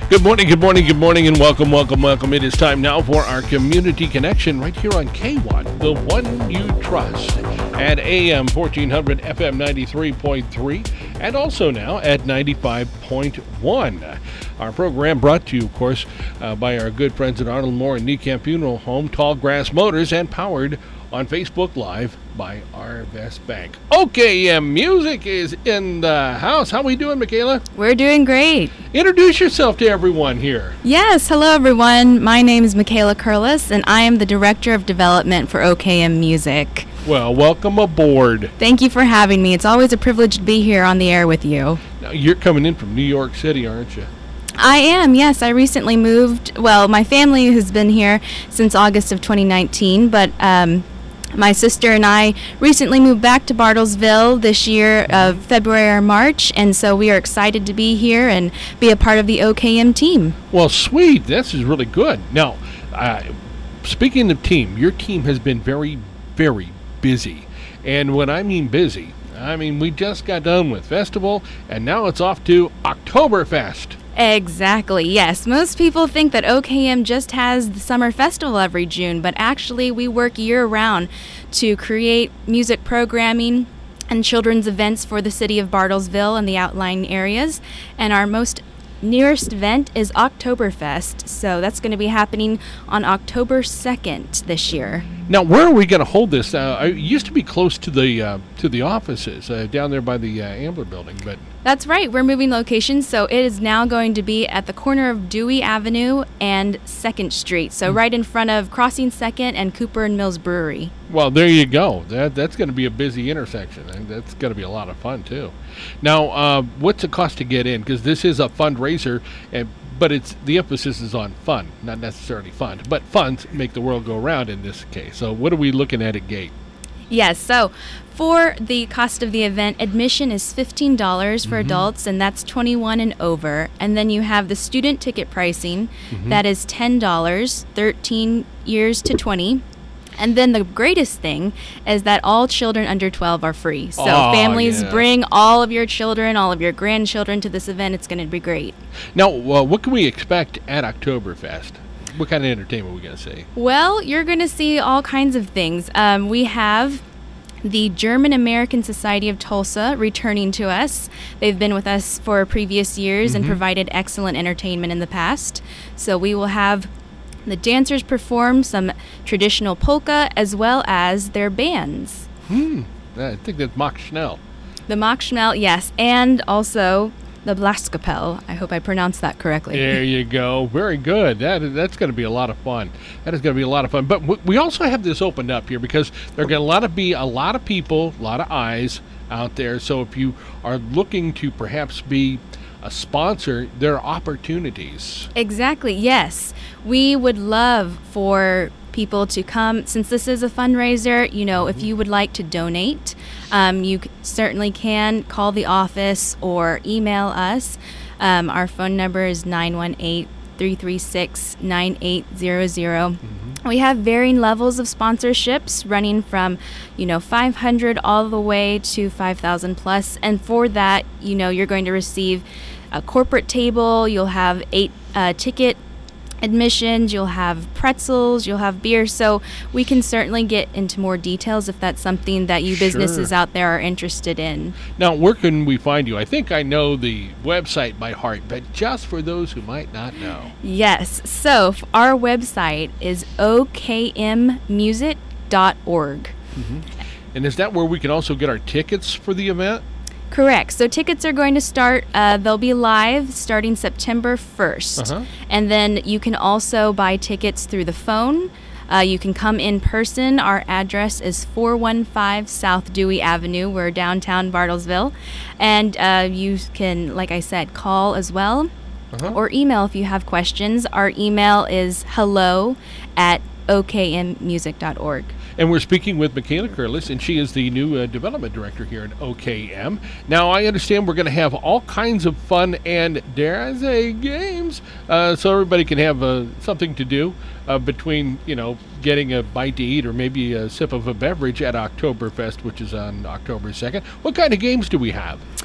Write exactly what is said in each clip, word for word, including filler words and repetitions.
Good morning, good morning, good morning, and welcome, welcome, welcome. It is time now for our Community Connection right here on K one, the one you trust, at A M fourteen hundred, F M ninety-three point three, and also now at ninety-five point one. Our program brought to you, of course, uh, by our good friends at Arnold Moore and Niekamp Funeral Home, Tall Grass Motors, and powered on Facebook Live by Arvest Bank. O K M Music is in the house. How we doing, Michaela? We're doing great. Introduce yourself to everyone here. Yes, hello everyone. My name is Michaela Curlis, and I am the Director of Development for O K M Music. Well, welcome aboard. Thank you for having me. It's always a privilege to be here on the air with you. Now, you're coming in from New York City, aren't you? I am, yes. I recently moved. Well, my family has been here since August of twenty nineteen, but um, my sister and I recently moved back to Bartlesville this year of February or March, and so we are excited to be here and be a part of the O K M team. Well, sweet. This is really good. Now, uh, speaking of team, your team has been very, very busy. And when I mean busy, I mean we just got done with festival, and now it's off to Oktoberfest. Exactly, yes. Most people think that O K M just has the summer festival every June, but actually we work year-round to create music programming and children's events for the city of Bartlesville and the outlying areas. And our most nearest event is Oktoberfest, so that's going to be happening on October second this year. Now, where are we going to hold this? Uh, it used to be close to the uh, to the offices uh, down there by the uh, Ambler building, but that's right. We're moving locations, so it is now going to be at the corner of Dewey Avenue and second Street, so mm. right in front of Crossing second and Cooper and Mills Brewery. Well, there you go. That that's going to be a busy intersection, and that's going to be a lot of fun too. Now, uh, what's the cost to get in? Because this is a fundraiser, and but it's the emphasis is on fun, not necessarily fun. But funds make the world go round in this case. So what are we looking at at gate? Yes, so for the cost of the event, admission is fifteen dollars for mm-hmm. adults, and that's twenty-one and over. And then you have the student ticket pricing, mm-hmm. that is ten dollars, thirteen years to twenty. And then the greatest thing is that all children under twelve are free. So oh, families, yeah. bring all of your children, all of your grandchildren to this event. It's going to be great. Now, uh, what can we expect at Oktoberfest? What kind of entertainment are we going to see? Well, you're going to see all kinds of things. Um, we have the German American Society of Tulsa returning to us. They've been with us for previous years mm-hmm. and provided excellent entertainment in the past. So we will have the dancers perform some traditional polka as well as their bands. Hmm. I think that's Mock Schnell. The Mock Schnell, yes, and also the Blaskapelle. I hope I pronounced that correctly. There you go. Very good. That that's going to be a lot of fun. That is going to be a lot of fun. But w- we also have this opened up here because there are going to a lot of be a lot of people, a lot of eyes out there. So if you are looking to perhaps be a sponsor, there are opportunities. Exactly, yes. We would love for people to come. Since this is a fundraiser, you know, if you would like to donate, um, you c- certainly can call the office or email us. Um, our phone number is nine one eight, three three six, nine eight zero zero. Mm-hmm. We have varying levels of sponsorships running from, you know, five hundred all the way to five thousand plus. And for that, you know, you're going to receive a corporate table. You'll have eight uh, ticket admissions, you'll have pretzels, you'll have beer. So we can certainly get into more details if that's something that you sure. businesses out there are interested in. Now, where can we find you? I think I know the website by heart, but just for those who might not know. Yes. So f- our website is o k m music dot org. Mm-hmm. And is that where we can also get our tickets for the event? Correct. So tickets are going to start, uh, they'll be live starting September first. Uh-huh. And then you can also buy tickets through the phone. Uh, you can come in person. Our address is four one five South Dewey Avenue. We're downtown Bartlesville. And uh, you can, like I said, call as well uh-huh. or email if you have questions. Our email is hello at o k m music dot org. And we're speaking with Michaela Curlis, and she is the new uh, development director here at O K M. Now, I understand we're going to have all kinds of fun and, dare I say, games, uh, so everybody can have uh, something to do uh, between, you know, getting a bite to eat or maybe a sip of a beverage at Oktoberfest, which is on October second. What kind of games do we have?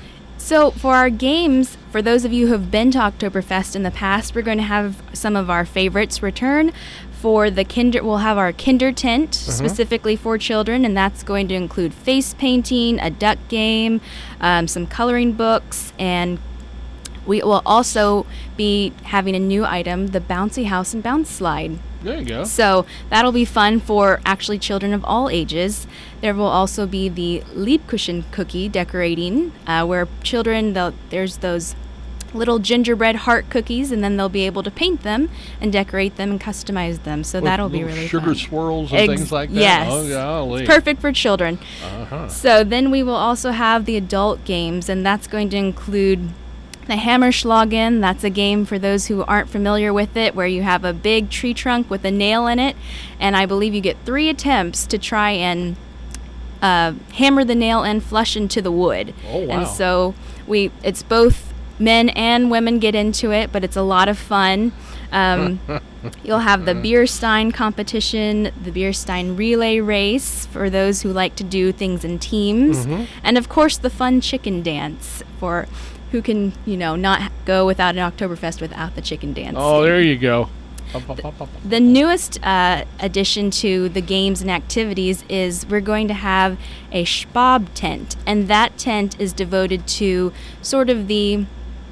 So for our games, for those of you who have been to Oktoberfest in the past, we're going to have some of our favorites return. For the kinder, we'll have our kinder tent Mm-hmm. specifically for children, and that's going to include face painting, a duck game, um, some coloring books, and we will also be having a new item, the Bouncy House and Bounce Slide. There you go. So that'll be fun for actually children of all ages. There will also be the Liebkuchen cookie decorating, uh, where children, they'll- there's those little gingerbread heart cookies, and then they'll be able to paint them and decorate them and customize them. So With that'll be little really sugar fun. swirls and Ex- things like that. yes. Oh, golly. Perfect for children. Uh-huh. So then we will also have the adult games, and that's going to include the Hammerschlagen. That's a game for those who aren't familiar with it, where you have a big tree trunk with a nail in it, and I believe you get three attempts to try and uh, hammer the nail and flush into the wood. Oh, wow. And so we, it's both men and women get into it, but it's a lot of fun. Um, you'll have the beer stein competition, the beer stein relay race for those who like to do things in teams, Mhm. and of course the fun chicken dance for who can, you know, not go without an Oktoberfest without the chicken dance. Oh, there you go. Up, up, up, up. The newest uh, addition to the games and activities is we're going to have a Schwab tent, and that tent is devoted to sort of the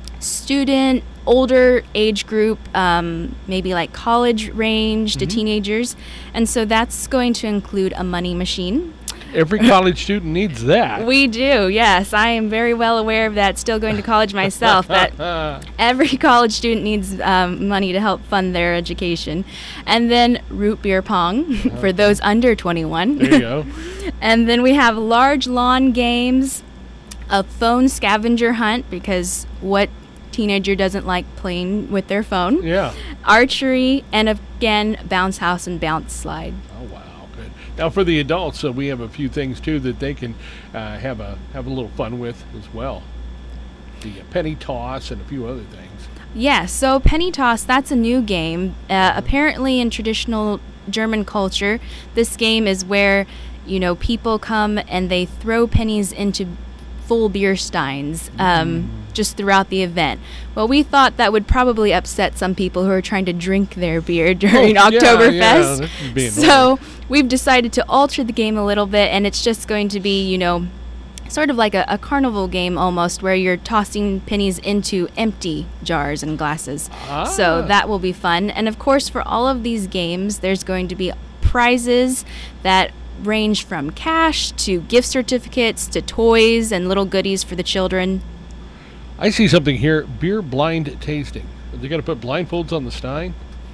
student, older age group, um, maybe like college range to teenagers, and so that's going to include a money machine. Every college student needs that. We do, yes. I am very well aware of that, still going to college myself, that every college student needs um, money to help fund their education. And then root beer pong for those under twenty-one. There you go. And then we have large lawn games, a phone scavenger hunt, because what teenager doesn't like playing with their phone? Yeah. Archery, and again, bounce house and bounce slide. Oh, wow, good. Now for the adults, so we have a few things too that they can uh, have a have a little fun with as well. The uh, penny toss and a few other things. Yeah, so penny toss, that's a new game. Uh, apparently in traditional German culture, this game is where, you know, people come and they throw pennies into full beer steins um, just throughout the event. Well, we thought that would probably upset some people who are trying to drink their beer during Oh, yeah, Oktoberfest. yeah, that would be So we've decided to alter the game a little bit, and it's just going to be, you know, sort of like a, a carnival game almost, where you're tossing pennies into empty jars and glasses. Ah. So that will be fun. And of course, for all of these games, there's going to be prizes that range from cash to gift certificates to toys and little goodies for the children. I see something here, beer blind tasting. Are they going to put blindfolds on the stein?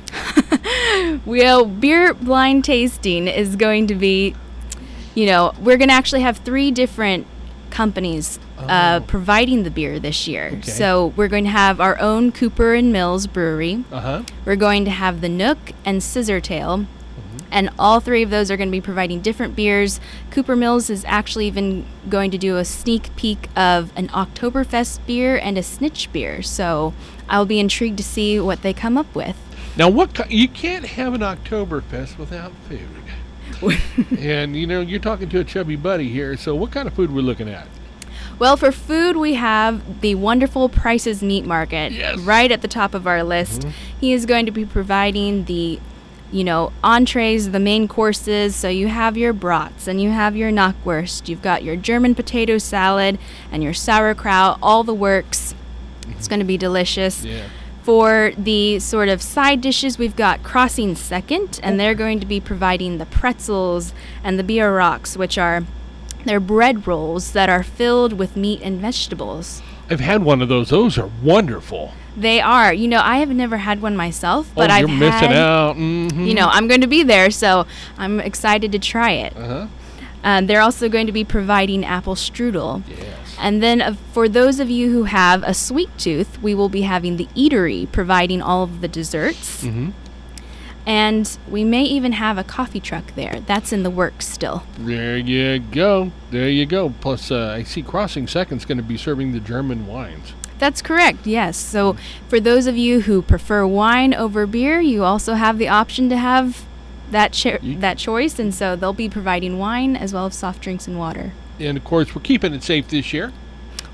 Well, beer blind tasting is going to be, you know, we're going to actually have three different companies uh, Oh. providing the beer this year. Okay. So we're going to have our own Cooper and Mills brewery. Uh-huh. We're going to have the Nook and Scissortail. And all three of those are going to be providing different beers. Cooper Mills is actually even going to do a sneak peek of an Oktoberfest beer and a Snitch beer. So I'll be intrigued to see what they come up with. Now, what ki- you can't have an Oktoberfest without food. And, you know, you're talking to a chubby buddy here, so what kind of food we're looking at? Well, for food, we have the wonderful Price's Meat Market Yes. right at the top of our list. He is going to be providing the, you know, entrees, the main courses. So you have your brats and you have your knockwurst. You've got your German potato salad and your sauerkraut, all the works. It's going to be delicious. Yeah. For the sort of side dishes, we've got Crossing Second, and they're going to be providing the pretzels and the beer rocks, which are they're bread rolls that are filled with meat and vegetables. I've had one of those. Those are wonderful. They are. You know, I have never had one myself, but oh, I've you're missing had, out. Mm-hmm. You know, I'm going to be there, so I'm excited to try it. Uh-huh. Um, they're also going to be providing apple strudel. Yes. And then uh, for those of you who have a sweet tooth, we will be having the eatery providing all of the desserts. Mm-hmm. And we may even have a coffee truck there. That's in the works still. There you go. There you go. Plus, uh, I see Crossing Second's going to be serving the German wines. That's correct, yes. So for those of you who prefer wine over beer, you also have the option to have that cho- Ye- that choice. And so they'll be providing wine as well as soft drinks and water. And, of course, we're keeping it safe this year.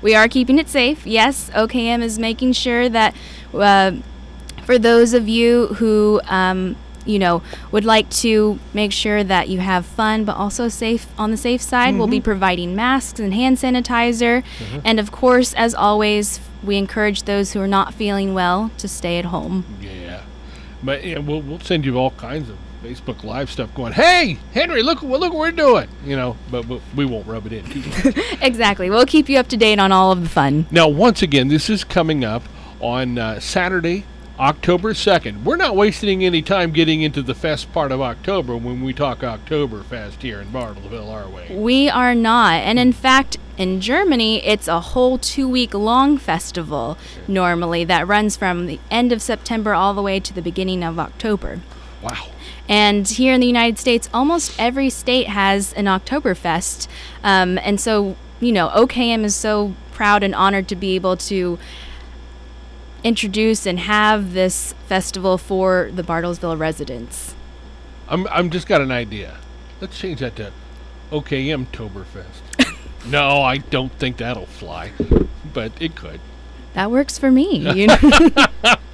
we are keeping it safe. Yes, O K M is making sure that uh, for those of you who, um, you know, would like to make sure that you have fun but also safe on the safe side, mm-hmm. we'll be providing masks and hand sanitizer. Mm-hmm. And of course, as always, we encourage those who are not feeling well to stay at home. Yeah, but yeah, we'll we'll send you all kinds of Facebook Live stuff going, hey, Henry, look, look what we're doing, you know, but, but we won't rub it in too much. Exactly. We'll keep you up to date on all of the fun. Now, once again, this is coming up on uh, Saturday, October second. We're not wasting any time getting into the fest part of October when we talk Oktoberfest here in Bartlesville, are we? We are not. And in fact, in Germany, it's a whole two-week long festival normally that runs from the end of September all the way to the beginning of October. Wow. And here in the United States, almost every state has an Oktoberfest. Um, and so, you know, O K M is so proud and honored to be able to introduce and have this festival for the Bartlesville residents. I'm I'm just got an idea. Let's change that to O K M-toberfest. No, I don't think that'll fly, but it could. That works for me. You know?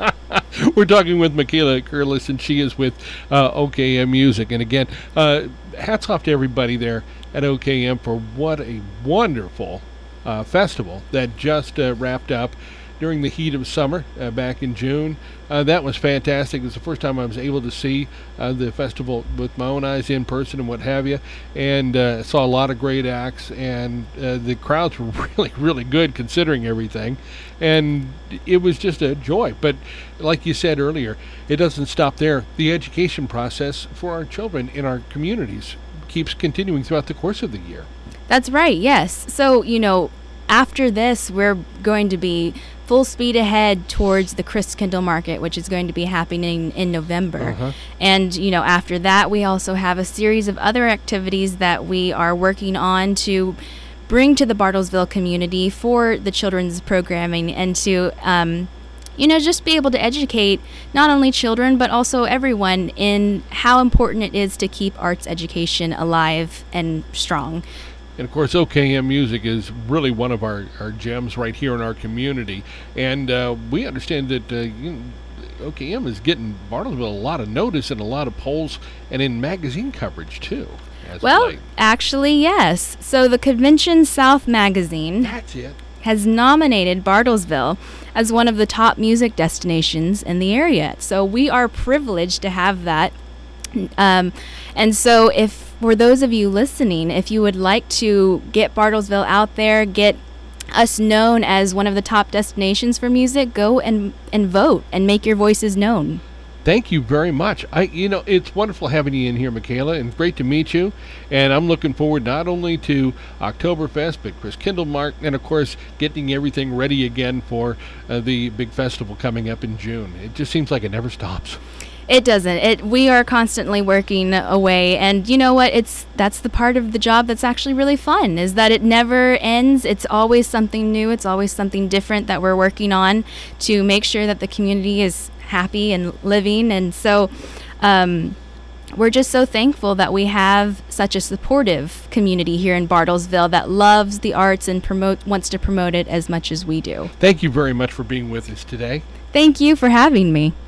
We're talking with Michaela Curlis, and she is with uh, O K M Music. And again, uh, hats off to everybody there at O K M for what a wonderful uh, festival that just uh, wrapped up during the heat of summer uh, back in June. Uh, that was fantastic. It was the first time I was able to see uh, the festival with my own eyes in person and what have you, and uh, saw a lot of great acts, and uh, the crowds were really, really good considering everything, and it was just a joy. But like you said earlier, it doesn't stop there. The education process for our children in our communities keeps continuing throughout the course of the year. That's right, yes. So, you know, after this, we're going to be full speed ahead towards the Christkindl Market, which is going to be happening in November. Uh-huh. And, you know, after that, we also have a series of other activities that we are working on to bring to the Bartlesville community for the children's programming and to, um, you know, just be able to educate not only children, but also everyone in how important it is to keep arts education alive and strong. And, of course, O K M Music is really one of our, our gems right here in our community. And uh, we understand that uh, you know, O K M is getting Bartlesville a lot of notice in a lot of polls and in magazine coverage, too. Well, actually, yes. So the Convention South magazine That's it. has nominated Bartlesville as one of the top music destinations in the area. So we are privileged to have that. Um, and so if for those of you listening, if you would like to get Bartlesville out there, get us known as one of the top destinations for music, go and, and vote and make your voices known. Thank you very much. I, you know, it's wonderful having you in here, Michaela, and great to meet you. And I'm looking forward not only to Oktoberfest, but Christkindl Market, and of course, getting everything ready again for uh, the big festival coming up in June. It just seems like it never stops. It doesn't. It we are constantly working away, and you know what? It's that's the part of the job that's actually really fun, is that it never ends. It's always something new. It's always something different that we're working on to make sure that the community is happy and living. And so um, we're just so thankful that we have such a supportive community here in Bartlesville that loves the arts and promote wants to promote it as much as we do. Thank you very much for being with us today. Thank you for having me.